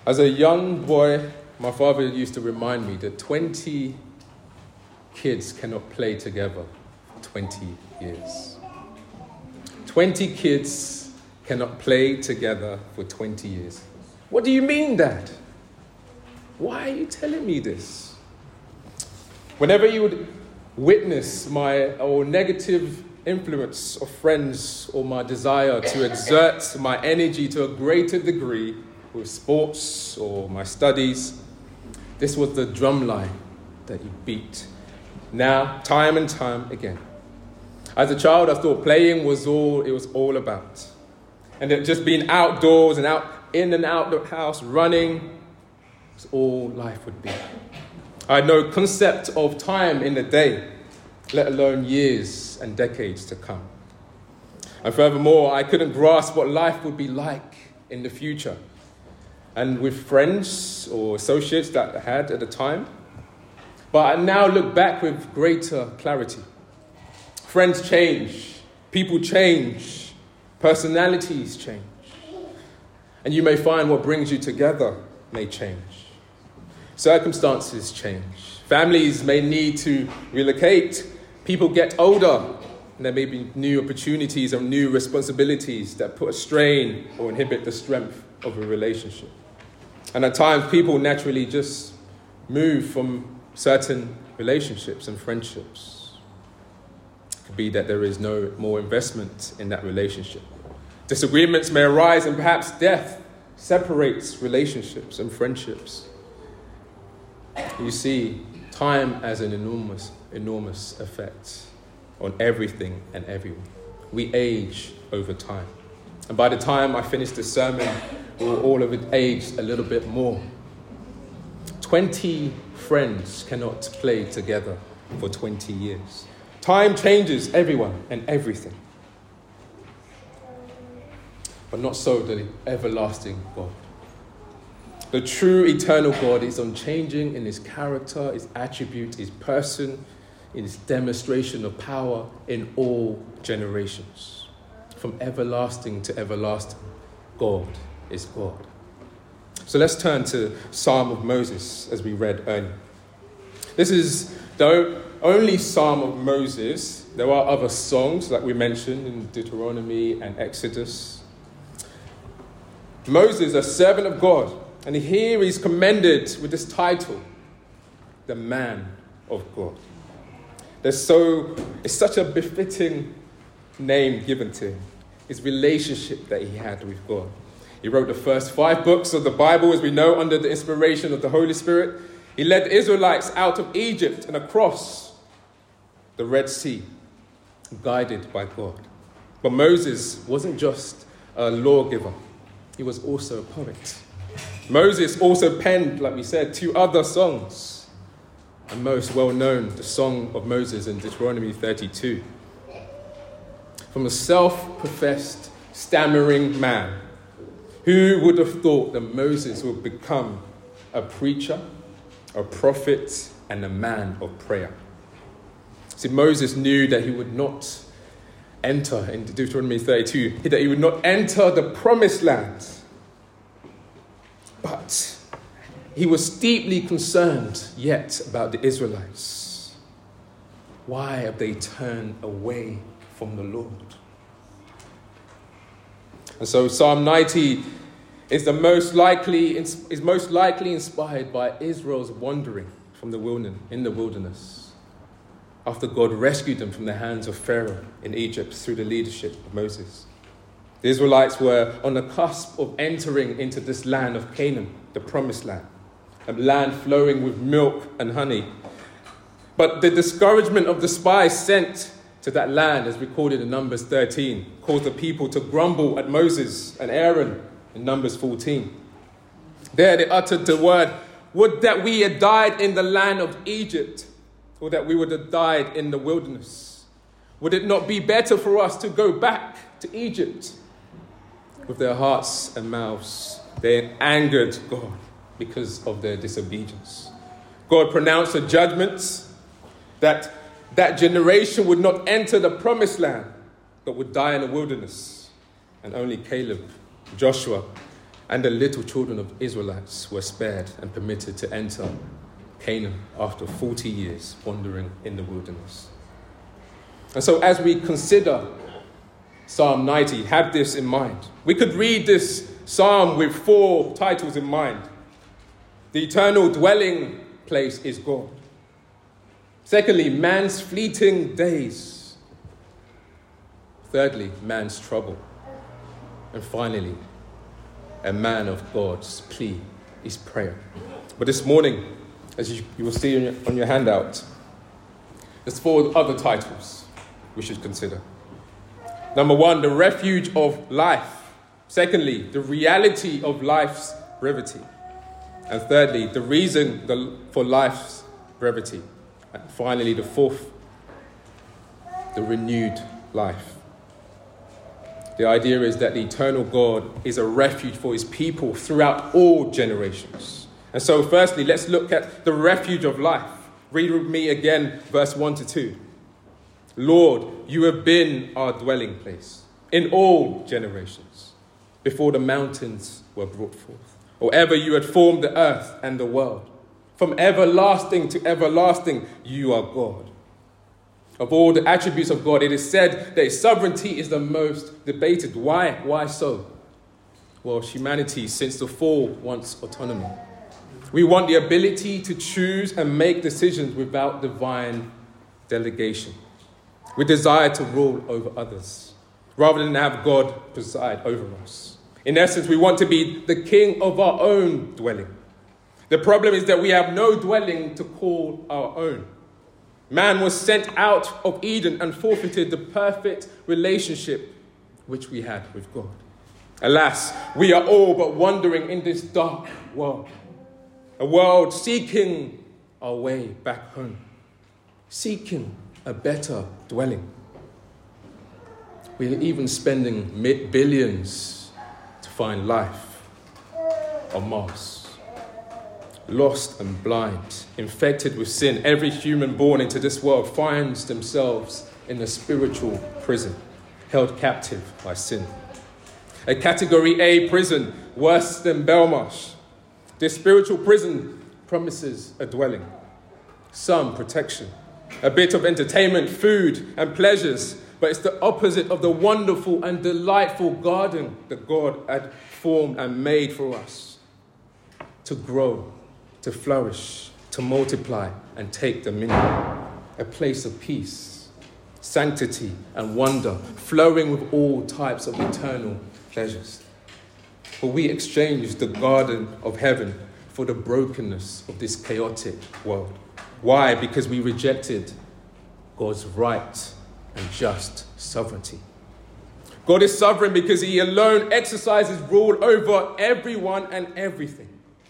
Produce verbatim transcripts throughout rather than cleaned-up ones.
As a young boy, my father used to remind me that twenty kids cannot play together for twenty years. twenty kids cannot play together for twenty years. What do you mean, Dad? Why are you telling me this? Whenever you would witness my or negative influence of friends or my desire to exert my energy to a greater degree with sports or my studies, this was the drum line that you beat. Now, time and time again. As a child, I thought playing was all it was all about. And that just being outdoors and out in and out the house, running, was all life would be. I had no concept of time in the day, let alone years and decades to come. And furthermore, I couldn't grasp what life would be like in the future. And with friends or associates that I had at the time. But I now look back with greater clarity. Friends change, people change, personalities change. And you may find what brings you together may change. Circumstances change. Families may need to relocate. People get older, and there may be new opportunities and new responsibilities that put a strain or inhibit the strength of a relationship. And at times, people naturally just move from certain relationships and friendships. It could be that there is no more investment in that relationship. Disagreements may arise, and perhaps death separates relationships and friendships. You see, time has an enormous, enormous effect on everything and everyone. We age over time. And by the time I finish this sermon, we'll all have aged a little bit more. Twenty friends cannot play together for twenty years. Time changes everyone and everything. But not so the everlasting God. The true eternal God is unchanging in his character, his attribute, his person, in his demonstration of power in all generations. From everlasting to everlasting, God is God. So let's turn to Psalm of Moses, as we read earlier. This is the only Psalm of Moses. There are other songs, like we mentioned in Deuteronomy and Exodus. Moses, a servant of God, and here he's commended with this title, the man of God. There's so, it's such a befitting name given to him, his relationship that he had with God. He wrote the first five books of the Bible, as we know, under the inspiration of the Holy Spirit. He led the Israelites out of Egypt and across the Red Sea, guided by God. But Moses wasn't just a lawgiver. He was also a poet. Moses also penned, like we said, two other songs. And most well known, the Song of Moses in Deuteronomy thirty-two. From a self-professed, stammering man, who would have thought that Moses would become a preacher, a prophet, and a man of prayer? See, Moses knew that he would not enter, in Deuteronomy thirty-two, that he would not enter the promised land. But he was deeply concerned yet about the Israelites. Why have they turned away from the Lord? And so Psalm ninety is the most likely is most likely inspired by Israel's wandering from the wilderness in the wilderness after God rescued them from the hands of Pharaoh in Egypt through the leadership of Moses. The Israelites were on the cusp of entering into this land of Canaan, the promised land, a land flowing with milk and honey. But the discouragement of the spies sent to that land, as recorded in Numbers thirteen, caused the people to grumble at Moses and Aaron in Numbers fourteen. There they uttered the word, "Would that we had died in the land of Egypt, or that we would have died in the wilderness. Would it not be better for us to go back to Egypt?" With their hearts and mouths, they angered God because of their disobedience. God pronounced a judgment that that generation would not enter the promised land, but would die in the wilderness. And only Caleb, Joshua, And the little children of Israelites were spared and permitted to enter Canaan after forty years wandering in the wilderness. And so as we consider Psalm ninety, have this in mind. We could read this psalm with four titles in mind. The eternal dwelling place is God. Secondly, man's fleeting days. Thirdly, man's trouble. And finally, a man of God's plea is prayer. But this morning, as you, you will see on your, on your handout, there's four other titles we should consider. Number one, the refuge of life. Secondly, the reality of life's brevity. And thirdly, the reason for life's brevity. And finally, the fourth, the renewed life. The idea is that the eternal God is a refuge for his people throughout all generations. And so firstly, let's look at the refuge of life. Read with me again, verse one to two. Lord, you have been our dwelling place in all generations, before the mountains were brought forth, or ever you had formed the earth and the world. From everlasting to everlasting, you are God. Of all the attributes of God, it is said that his sovereignty is the most debated. Why? Why so? Well, humanity, since the fall, wants autonomy. We want the ability to choose and make decisions without divine delegation. We desire to rule over others, rather than have God preside over us. In essence, we want to be the king of our own dwelling. The problem is that we have no dwelling to call our own. Man was sent out of Eden and forfeited the perfect relationship which we had with God. Alas, we are all but wandering in this dark world, a world seeking our way back home, seeking a better dwelling. We're even spending billions to find life on Mars. Lost and blind, infected with sin, every human born into this world finds themselves in a spiritual prison, held captive by sin. A category A prison, worse than Belmarsh. This spiritual prison promises a dwelling, some protection, a bit of entertainment, food and pleasures, but it's the opposite of the wonderful and delightful garden that God had formed and made for us to grow, to flourish, to multiply and take dominion. A place of peace, sanctity and wonder, flowing with all types of eternal pleasures. For we exchanged the garden of heaven for the brokenness of this chaotic world. Why? Because we rejected God's right and just sovereignty. God is sovereign because he alone exercises rule over everyone and everything.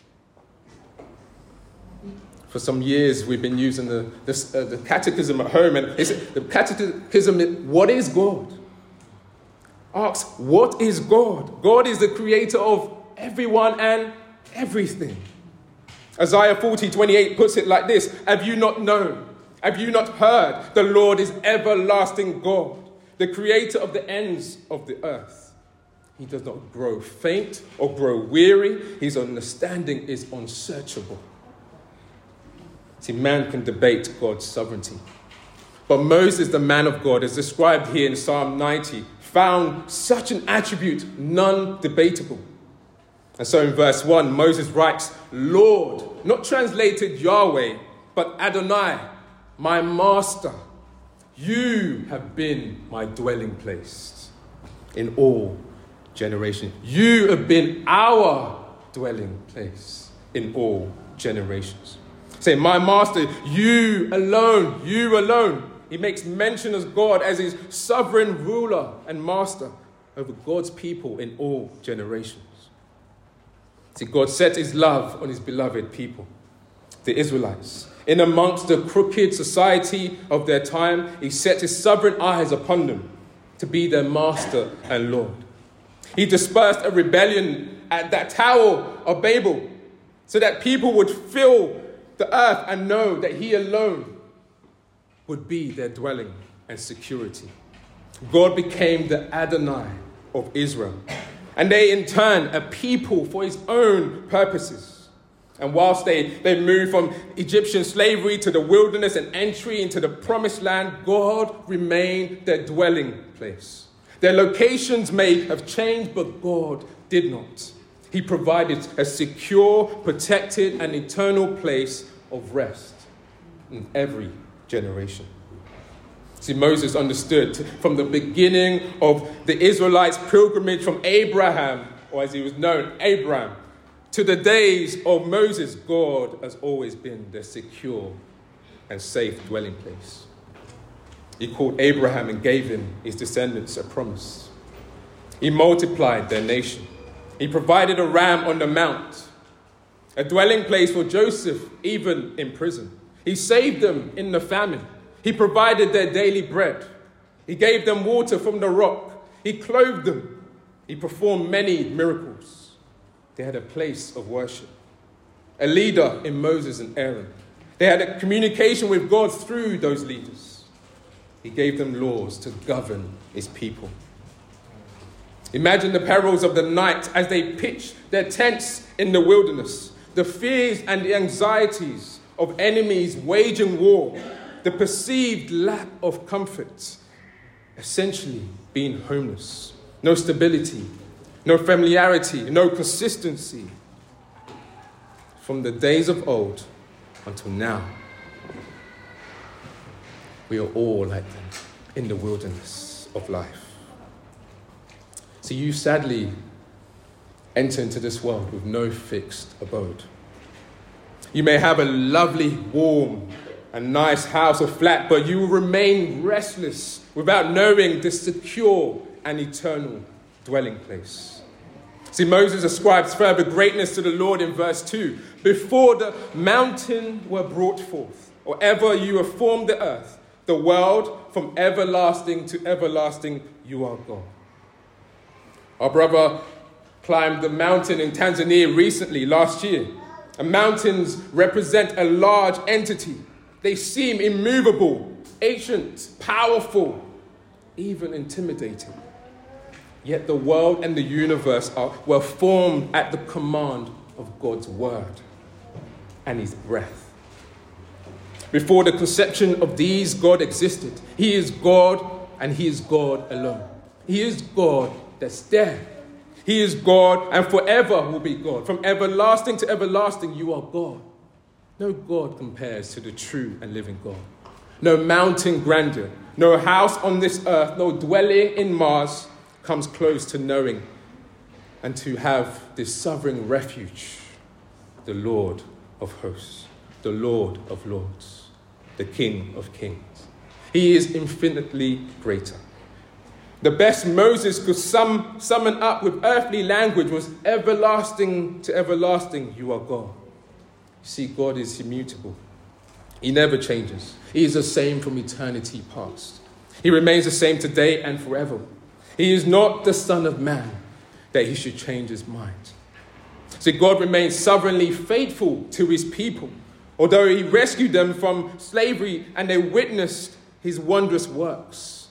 For some years, we've been using the, the, uh, the catechism at home. And it's, the catechism is, what is God? Asks, what is God? God is the creator of everyone and everything. Isaiah forty twenty-eight puts it like this. Have you not known? Have you not heard? The Lord is everlasting God, the creator of the ends of the earth. He does not grow faint or grow weary. His understanding is unsearchable. See, man can debate God's sovereignty. But Moses, the man of God, as described here in Psalm ninety, found such an attribute non-debatable. And so in verse one, Moses writes, Lord, not translated Yahweh, but Adonai, my master, you have been my dwelling place in all generations. You have been our dwelling place in all generations. Say, my master, you alone, you alone. He makes mention of God as his sovereign ruler and master over God's people in all generations. See, God set his love on his beloved people, the Israelites. In amongst the crooked society of their time, he set his sovereign eyes upon them to be their master and Lord. He dispersed a rebellion at that Tower of Babel so that people would fill the earth and know that he alone would be their dwelling and security. God became the Adonai of Israel, And they, in turn, a people for his own purposes. And whilst they, they moved from Egyptian slavery to the wilderness and entry into the promised land, God remained their dwelling place. Their locations may have changed, but God did not. He provided a secure, protected, and eternal place of rest in every generation. See, Moses understood from the beginning of the Israelites' pilgrimage from Abraham, or as he was known, Abraham, to the days of Moses, God has always been their secure and safe dwelling place. He called Abraham and gave him his descendants a promise. He multiplied their nation. He provided a ram on the mount, a dwelling place for Joseph, even in prison. He saved them in the famine. He provided their daily bread. He gave them water from the rock. He clothed them. He performed many miracles. They had a place of worship, a leader in Moses and Aaron. They had a communication with God through those leaders. He gave them laws to govern his people. Imagine the perils of the night as they pitched their tents in the wilderness, the fears and the anxieties of enemies waging war, the perceived lack of comfort, essentially being homeless, no stability, no familiarity, no consistency. From the days of old until now, we are all like them in the wilderness of life. So you sadly enter into this world with no fixed abode. You may have a lovely, warm, a nice house or flat, but you will remain restless without knowing the secure and eternal dwelling place. See, Moses ascribes further greatness to the Lord in verse two. Before the mountain were brought forth, or ever you have formed the earth, the world, from everlasting to everlasting, you are God. Our brother climbed the mountain in Tanzania recently, last year. And mountains represent a large entity. They seem immovable, ancient, powerful, even intimidating. Yet the world and the universe are, were formed at the command of God's word and his breath. Before the conception of these, God existed. He is God and he is God alone. He is God that's there. He is God and forever will be God. From everlasting to everlasting, you are God. No God compares to the true and living God. No mountain grandeur, no house on this earth, no dwelling in Mars comes close to knowing and to have this sovereign refuge, the Lord of hosts, the Lord of lords, the King of kings. He is infinitely greater. The best Moses could sum, summon up with earthly language was everlasting to everlasting, you are God. You see, God is immutable. He never changes. He is the same from eternity past. He remains the same today and forever. He is not the Son of Man that he should change his mind. See, God remains sovereignly faithful to his people, although he rescued them from slavery and they witnessed his wondrous works.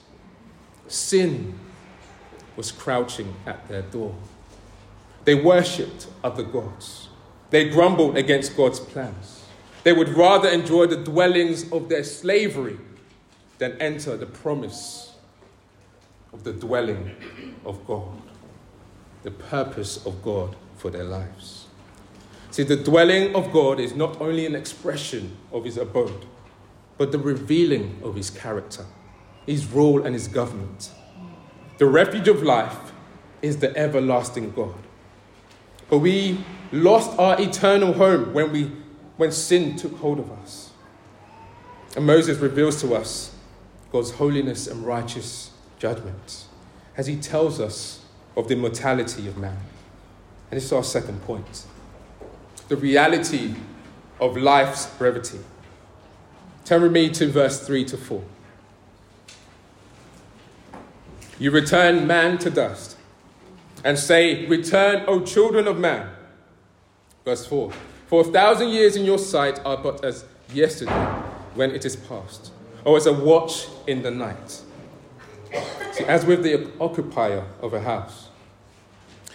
Sin was crouching at their door. They worshipped other gods. They grumbled against God's plans. They would rather enjoy the dwellings of their slavery than enter the promise of the dwelling of God, the purpose of God for their lives. See, the dwelling of God is not only an expression of his abode, but the revealing of his character, his rule and his government. The refuge of life is the everlasting God. But we lost our eternal home when we when sin took hold of us. And Moses reveals to us God's holiness and righteous judgment as he tells us of the mortality of man. And this is our second point. The reality of life's brevity. Turn with me to verse three to four. You return man to dust and say, return, O children of man. Verse four. For a thousand years in your sight are but as yesterday when it is past, or as a watch in the night. See, as with the occupier of a house,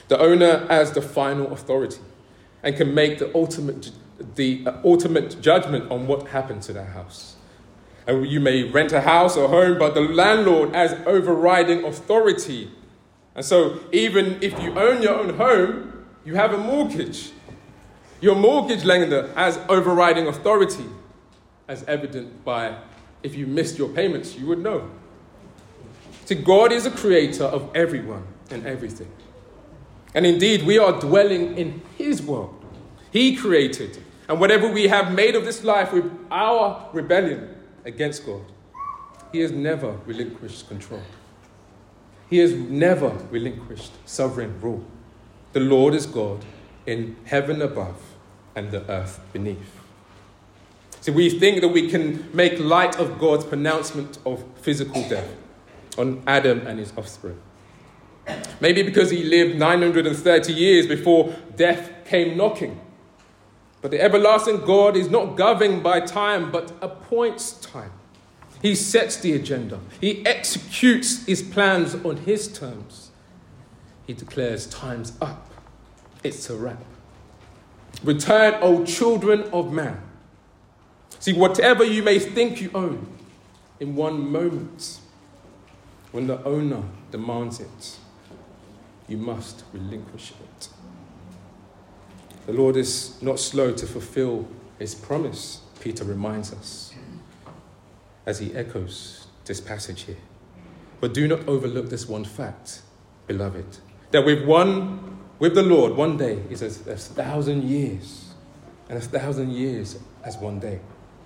the owner as the final authority, and can make the ultimate, the ultimate judgment on what happened to that house. And you may rent a house or home, but the landlord as overriding authority. And so even if you own your own home, you have a mortgage. Your mortgage lender as overriding authority, as evident by if you missed your payments, you would know. See, God is a creator of everyone and everything. And indeed, we are dwelling in his world. He created. And whatever we have made of this life with our rebellion against God, he has never relinquished control. He has never relinquished sovereign rule. The Lord is God in heaven above and the earth beneath. See, we think that we can make light of God's pronouncement of physical death on Adam and his offspring. Maybe because he lived nine hundred thirty years before death came knocking. But the everlasting God is not governed by time, but appoints time. He sets the agenda. He executes his plans on his terms. He declares time's up. It's a wrap. Return, O children of man. See, whatever you may think you own, in one moment, when the owner demands it, you must relinquish it. The Lord is not slow to fulfill his promise, Peter reminds us, as he echoes this passage here. But do not overlook this one fact, beloved, that with one, with the Lord, one day is as a thousand years, and a thousand years as one day.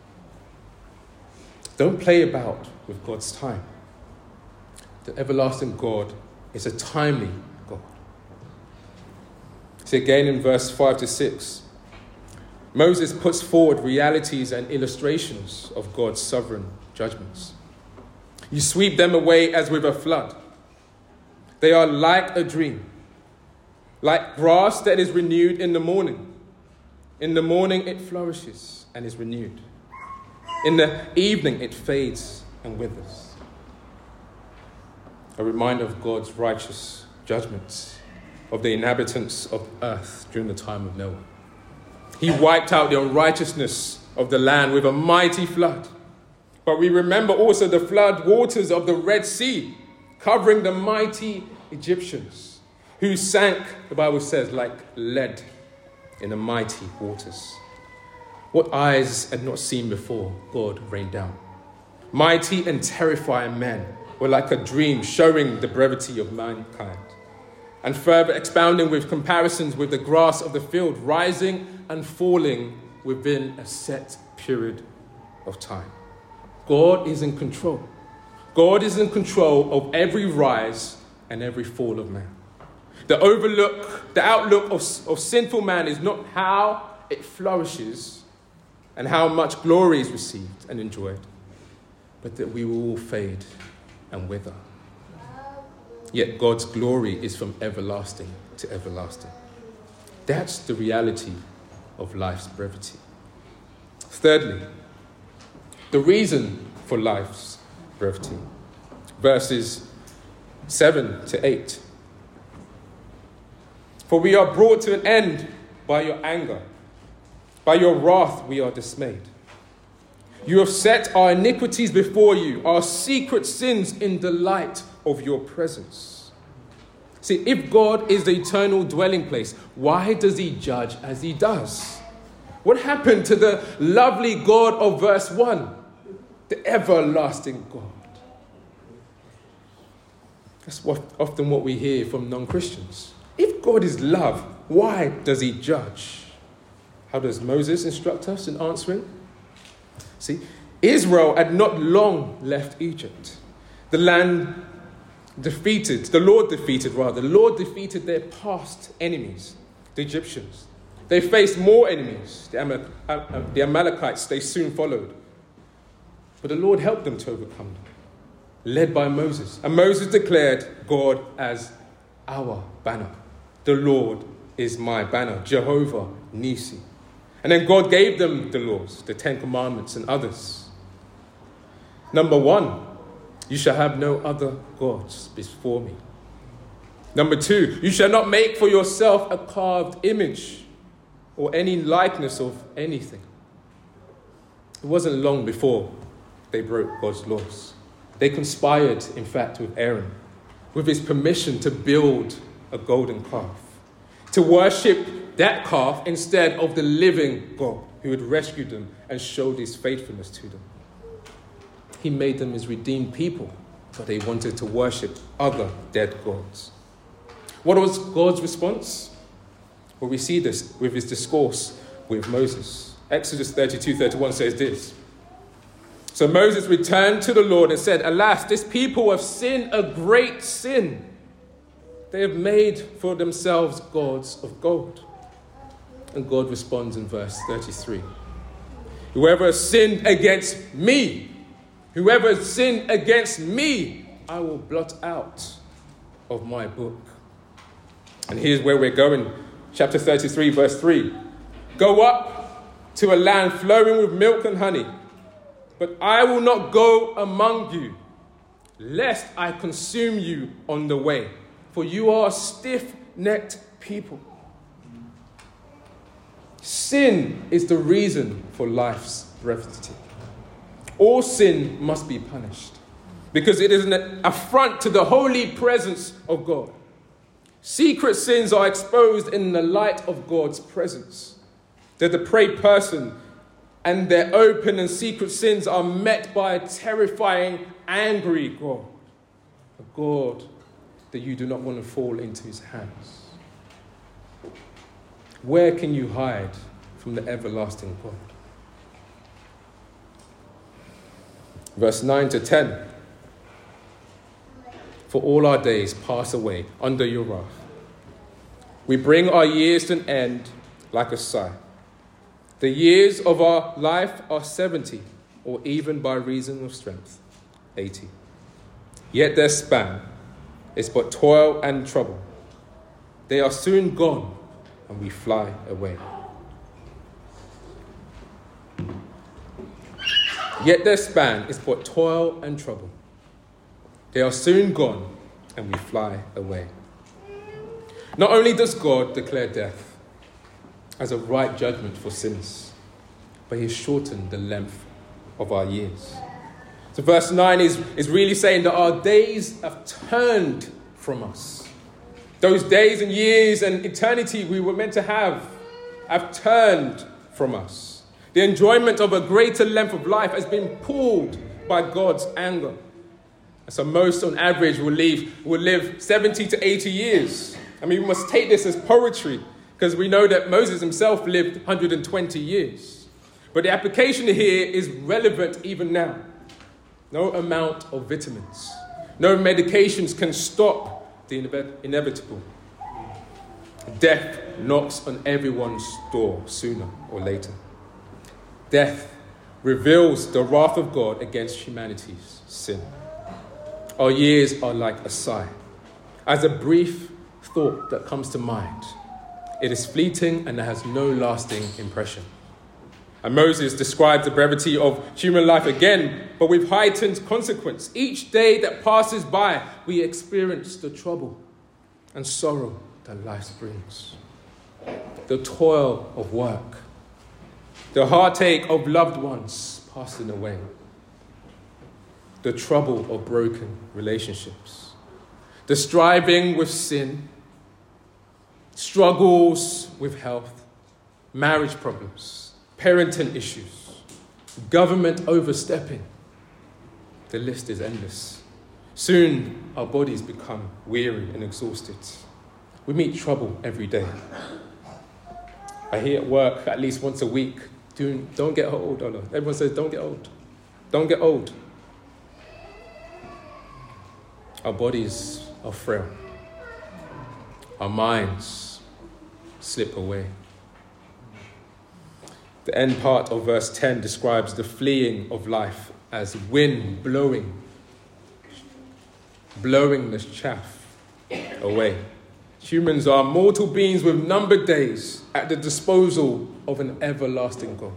Don't play about with God's time. The everlasting God is a timely God. See again in verse five to six, Moses puts forward realities and illustrations of God's sovereign judgments. You sweep them away as with a flood. They are like a dream, like grass that is renewed in the morning. In the morning it flourishes and is renewed. In the evening it fades and withers. A reminder of God's righteous judgments of the inhabitants of earth during the time of Noah. He wiped out the unrighteousness of the land with a mighty flood. But we remember also the flood waters of the Red Sea, covering the mighty Egyptians, who sank, the Bible says, like lead in the mighty waters. What eyes had not seen before, God rained down. Mighty and terrifying men were like a dream, showing the brevity of mankind. And further expounding with comparisons with the grass of the field, rising and falling within a set period of time. God is in control. God is in control of every rise and every fall of man. The overlook, the outlook of, of sinful man is not how it flourishes and how much glory is received and enjoyed, but that we will all fade and wither. Yet God's glory is from everlasting to everlasting. That's the reality of life's brevity. Thirdly, the reason for life's brevity. Verses seven to eight. For we are brought to an end by your anger. By your wrath we are dismayed. You have set our iniquities before you, our secret sins in the light of your presence. See, if God is the eternal dwelling place, why does he judge as he does? What happened to the lovely God of verse one? The everlasting God. That's what, often what we hear from non-Christians. If God is love, why does he judge? How does Moses instruct us in answering? See, Israel had not long left Egypt. The land defeated, the Lord defeated rather, the Lord defeated their past enemies, the Egyptians. They faced more enemies, the, Amal- uh, the Amalekites, they soon followed. But the Lord helped them to overcome them, led by Moses. And Moses declared God as our banner. The Lord is my banner, Jehovah Nisi. And then God gave them the laws, the Ten Commandments and others. Number one, you shall have no other gods before me. Number two, you shall not make for yourself a carved image or any likeness of anything. It wasn't long before they broke God's laws. They conspired, in fact, with Aaron, with his permission to build a golden calf, to worship that calf instead of the living God who had rescued them and showed his faithfulness to them. He made them his redeemed people, but they wanted to worship other dead gods. What was God's response? Well, we see this with his discourse with Moses. Exodus thirty-two thirty-one says this. So Moses returned to the Lord and said, "Alas, this people have sinned a great sin. They have made for themselves gods of gold." And God responds in verse thirty-three. "Whoever has sinned against me, whoever has sinned against me, I will blot out of my book." And here's where we're going. Chapter thirty-three, verse three. "Go up to a land flowing with milk and honey, but I will not go among you, lest I consume you on the way, for you are a stiff-necked people." Sin is the reason for life's brevity. All sin must be punished because it is an affront to the holy presence of God. Secret sins are exposed in the light of God's presence. The depraved person and their open and secret sins are met by a terrifying, angry God. A God that you do not want to fall into his hands. Where can you hide from the everlasting God? Verse nine to ten. "For all our days pass away under your wrath. We bring our years to an end like a sigh. The years of our life are seventy, or even by reason of strength, eighty. Yet their span is but toil and trouble. They are soon gone, and we fly away. Yet their span is but toil and trouble. They are soon gone, and we fly away." Not only does God declare death as a right judgment for sins, but he has shortened the length of our years. So verse nine is, is really saying that our days have turned from us. Those days and years and eternity we were meant to have have turned from us. The enjoyment of a greater length of life has been pulled by God's anger. So most on average will live, will live seventy to eighty years. I mean, we must take this as poetry because we know that Moses himself lived one hundred twenty years. But the application here is relevant even now. No amount of vitamins, no medications can stop the inevitable. Death knocks on everyone's door sooner or later. Death reveals the wrath of God against humanity's sin. Our years are like a sigh. As a brief thought that comes to mind, it is fleeting and it has no lasting impression. And Moses describes the brevity of human life again, but with heightened consequence. Each day that passes by, we experience the trouble and sorrow that life brings. The toil of work, the heartache of loved ones passing away, the trouble of broken relationships, the striving with sin, struggles with health, marriage problems, parenting issues, government overstepping. The list is endless. Soon our bodies become weary and exhausted. We meet trouble every day. I hear at work at least once a week, don't, don't get old, Ola. Everyone says, don't get old. Don't get old. Our bodies are frail. Our minds slip away. The end part of verse ten describes the fleeing of life as wind blowing, blowing the chaff away. Humans are mortal beings with numbered days at the disposal of an everlasting God.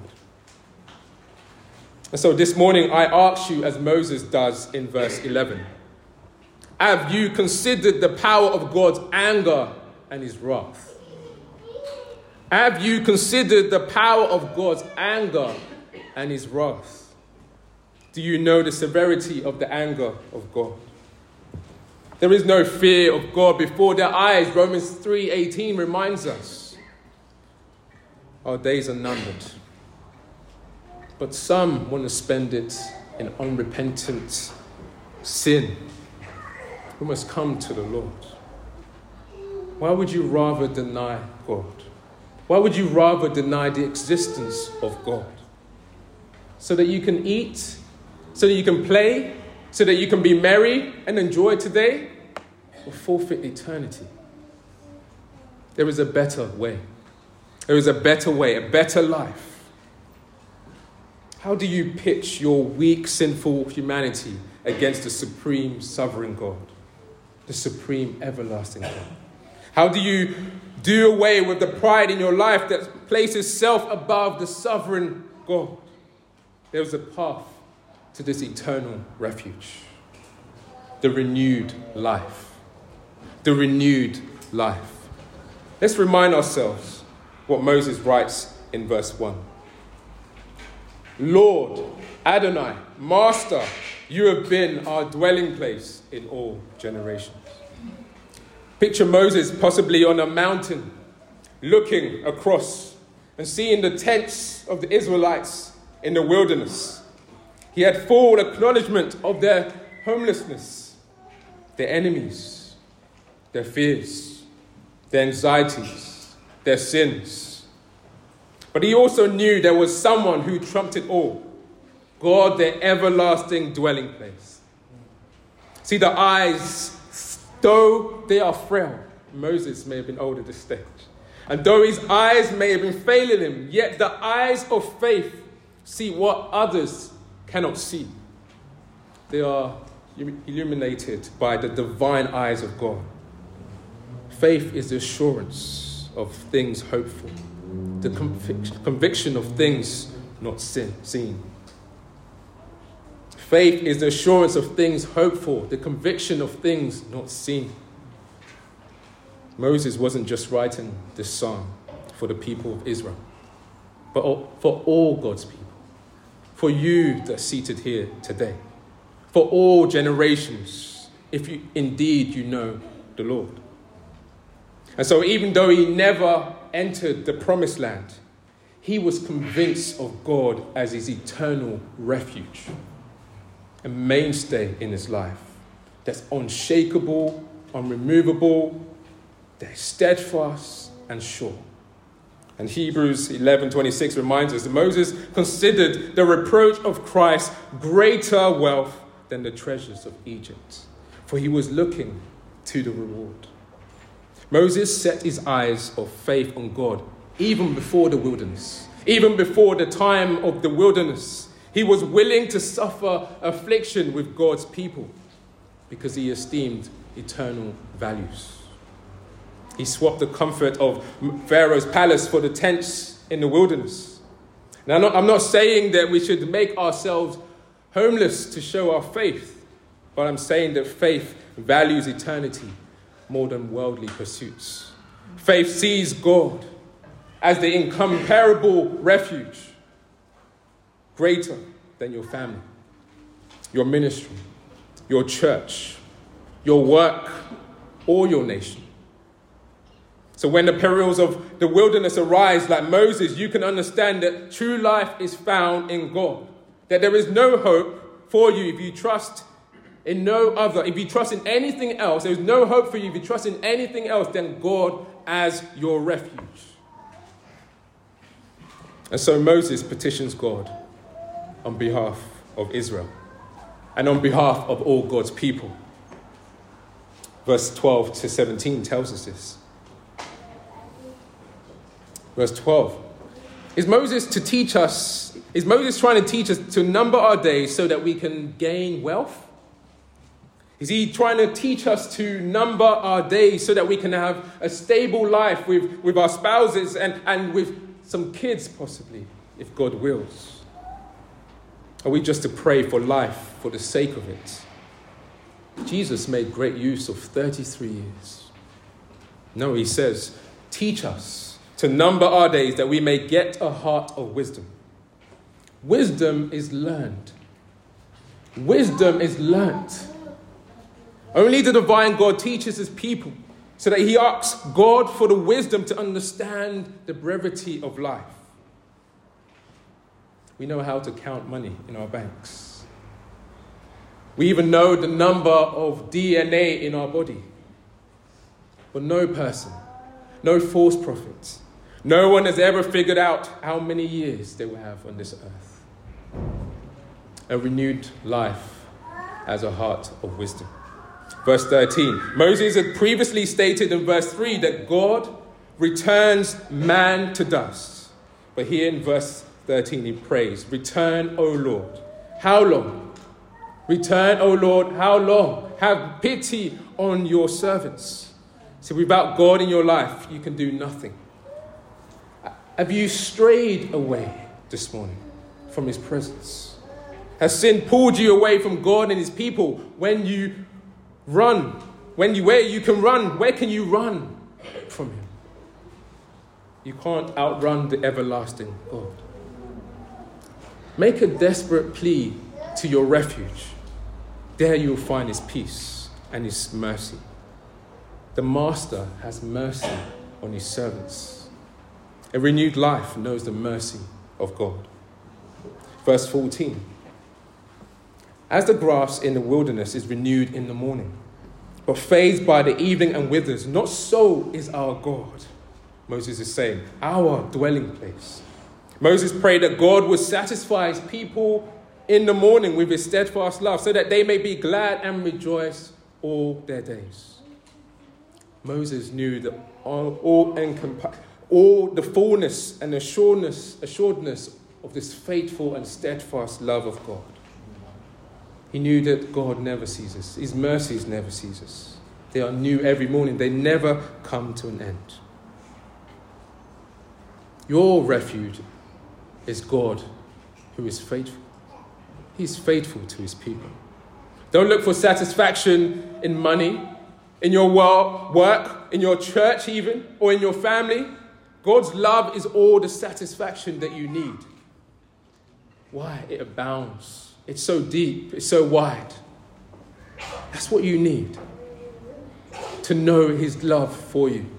And so this morning I ask you, as Moses does in verse eleven, Have you considered the power of God's anger and his wrath? Have you considered the power of God's anger and his wrath? Do you know the severity of the anger of God? There is no fear of God before their eyes. Romans three eighteen reminds us. Our days are numbered. But some want to spend it in unrepentant sin. We must come to the Lord. Why would you rather deny God? Why would you rather deny the existence of God? So that you can eat, so that you can play, so that you can be merry and enjoy today, or forfeit eternity? There is a better way. There is a better way, a better life. How do you pitch your weak, sinful humanity against the supreme, sovereign God, the supreme, everlasting God? How do you do away with the pride in your life that places self above the sovereign God? There is a path to this eternal refuge, the renewed life, the renewed life. Let's remind ourselves what Moses writes in verse one. Lord, Adonai, Master, you have been our dwelling place in all generations. Picture Moses possibly on a mountain, looking across and seeing the tents of the Israelites in the wilderness. He had full acknowledgement of their homelessness, their enemies, their fears, their anxieties, their sins. But he also knew there was someone who trumped it all, God, their everlasting dwelling place. See, the eyes, though they are frail, Moses may have been old at this stage, and though his eyes may have been failing him, yet the eyes of faith see what others cannot see. They are illuminated by the divine eyes of God. Faith is the assurance of things hoped for, the convic- conviction of things not sin- seen. Faith is the assurance of things hoped for, the conviction of things not seen. Moses wasn't just writing this psalm for the people of Israel, but for all God's people, for you that are seated here today, for all generations, if you indeed you know the Lord. And so even though he never entered the promised land, he was convinced of God as his eternal refuge, a mainstay in his life that's unshakable, unremovable, that's steadfast and sure. And Hebrews eleven twenty-six reminds us that Moses considered the reproach of Christ greater wealth than the treasures of Egypt, for he was looking to the reward. Moses set his eyes of faith on God even before the wilderness, even before the time of the wilderness. He was willing to suffer affliction with God's people because he esteemed eternal values. He swapped the comfort of Pharaoh's palace for the tents in the wilderness. Now, I'm not, I'm not saying that we should make ourselves homeless to show our faith, but I'm saying that faith values eternity more than worldly pursuits. Faith sees God as the incomparable refuge, greater than your family, your ministry, your church, your work, or your nation. So when the perils of the wilderness arise like Moses, you can understand that true life is found in God, that there is no hope for you if you trust in no other. If you trust in anything else, there is no hope for you if you trust in anything else than God as your refuge. And so Moses petitions God on behalf of Israel and on behalf of all God's people. Verse twelve to seventeen tells us this. Verse twelve. Is Moses to teach us, is Moses trying to teach us to number our days so that we can gain wealth? Is he trying to teach us to number our days so that we can have a stable life with, with our spouses and, and with some kids possibly, if God wills? Are we just to pray for life for the sake of it? Jesus made great use of thirty-three years. No, he says, teach us to number our days that we may get a heart of wisdom. Wisdom is learned. Wisdom is learnt. Only the divine God teaches his people so that he asks God for the wisdom to understand the brevity of life. We know how to count money in our banks. We even know the number of D N A in our body. But no person, no false prophet, no one has ever figured out how many years they will have on this earth. A renewed life has a heart of wisdom. Verse thirteen, Moses had previously stated in verse three that God returns man to dust. But here in verse thirteen he prays, return, O Lord. How long? Return, O Lord, how long? Have pity on your servants. So without God in your life, you can do nothing. Have you strayed away this morning from his presence? Has sin pulled you away from God and his people? When you run, when you where you can run, where can you run from him? You can't outrun the everlasting God. Make a desperate plea to your refuge. There you will find his peace and his mercy. The master has mercy on his servants. A renewed life knows the mercy of God. Verse fourteen. As the grass in the wilderness is renewed in the morning, but fades by the evening and withers, not so is our God. Moses is saying, our dwelling place. Moses prayed that God would satisfy his people in the morning with his steadfast love, so that they may be glad and rejoice all their days. Moses knew that all, all, encompa- all the fullness and assuredness, assuredness of this faithful and steadfast love of God. He knew that God never ceases. His mercies never ceases. They are new every morning. They never come to an end. Your refuge is God, who is faithful. He's faithful to his people. Don't look for satisfaction in money, in your work, in your church even, or in your family. God's love is all the satisfaction that you need. Why? It abounds. It's so deep. It's so wide. That's what you need to know his love for you.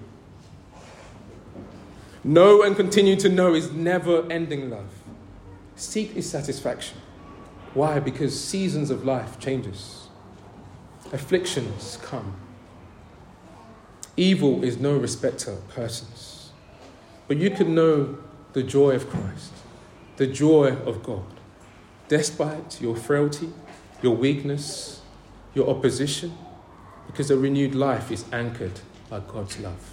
Know and continue to know his never-ending love. Seek his satisfaction. Why? Because seasons of life changes. Afflictions come. Evil is no respecter of persons. But you can know the joy of Christ, the joy of God, despite your frailty, your weakness, your opposition, because a renewed life is anchored by God's love.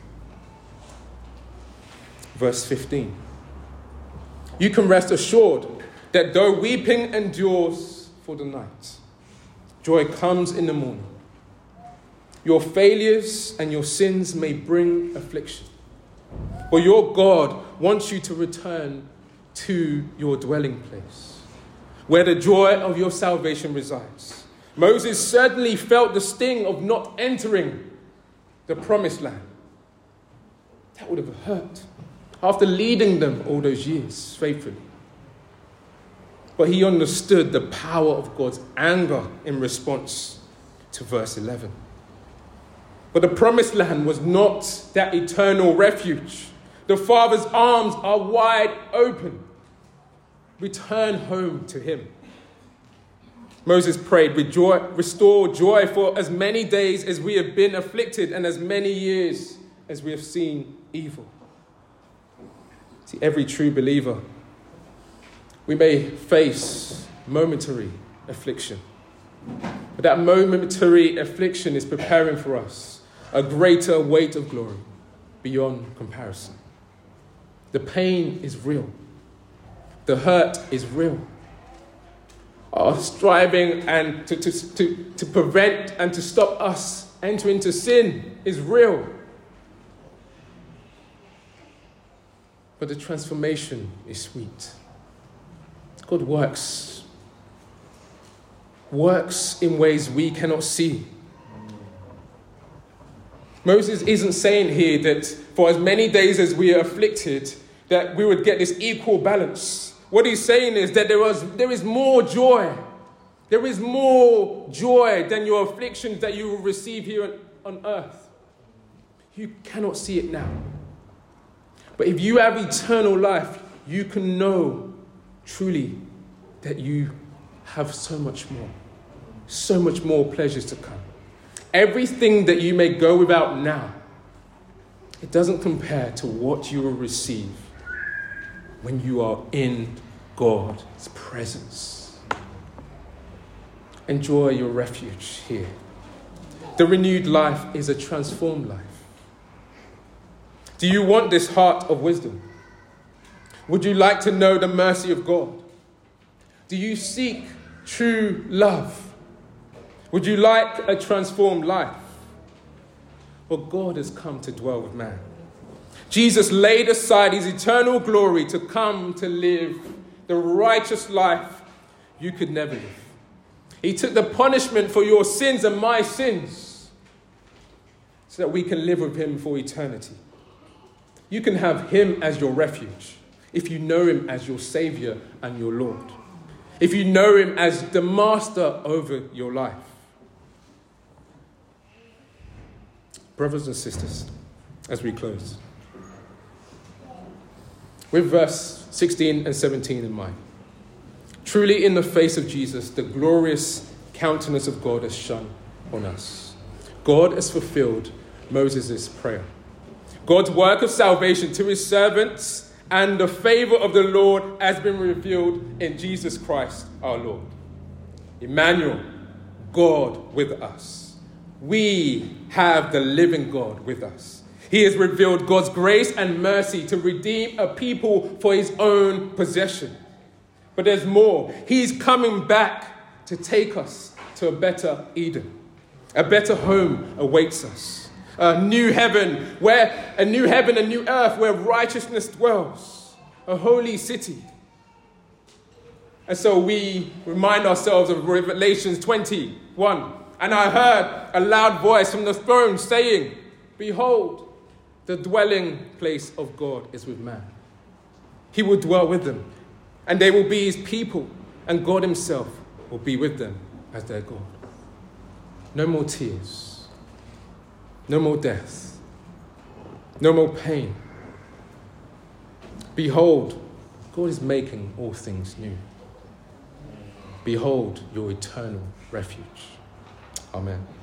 Verse fifteen. You can rest assured that though weeping endures for the night, joy comes in the morning. Your failures and your sins may bring affliction, but your God wants you to return to your dwelling place, where the joy of your salvation resides. Moses certainly felt the sting of not entering the promised land. That would have hurt after leading them all those years faithfully. But he understood the power of God's anger in response to verse eleven. But the promised land was not that eternal refuge. The Father's arms are wide open. Return home to him. Moses prayed, Rejoice, restore joy for as many days as we have been afflicted and as many years as we have seen evil. See, every true believer, we may face momentary affliction. But that momentary affliction is preparing for us a greater weight of glory beyond comparison. The pain is real. The hurt is real. Our striving and to, to, to, to prevent and to stop us entering into sin is real. But the transformation is sweet. God works works in ways we cannot see. Moses isn't saying here that for as many days as we are afflicted, that we would get this equal balance. What he's saying is that there was, there is more joy. There is more joy than your afflictions that you will receive here on, on earth. You cannot see it now. But if you have eternal life, you can know truly that you have so much more. So much more pleasures to come. Everything that you may go without now, it doesn't compare to what you will receive when you are in God's presence. Enjoy your refuge here. The renewed life is a transformed life. Do you want this heart of wisdom? Would you like to know the mercy of God? Do you seek true love? Would you like a transformed life? Well, God has come to dwell with man. Jesus laid aside his eternal glory to come to live the righteous life you could never live. He took the punishment for your sins and my sins so that we can live with him for eternity. You can have him as your refuge if you know him as your Savior and your Lord. If you know him as the master over your life. Brothers and sisters, as we close, with verse sixteen and seventeen in mind. Truly in the face of Jesus, the glorious countenance of God has shone on us. God has fulfilled Moses' prayer. God's work of salvation to his servants and the favor of the Lord has been revealed in Jesus Christ our Lord. Emmanuel, God with us. We have the living God with us. He has revealed God's grace and mercy to redeem a people for his own possession. But there's more. He's coming back to take us to a better Eden. A better home awaits us. A new heaven, where a new heaven, a new earth where righteousness dwells. A holy city. And so we remind ourselves of Revelation twenty-one. And I heard a loud voice from the throne saying, behold, the dwelling place of God is with man. He will dwell with them, and they will be his people, and God himself will be with them as their God. No more tears. No more death. No more pain. Behold, God is making all things new. Behold your eternal refuge. Amen.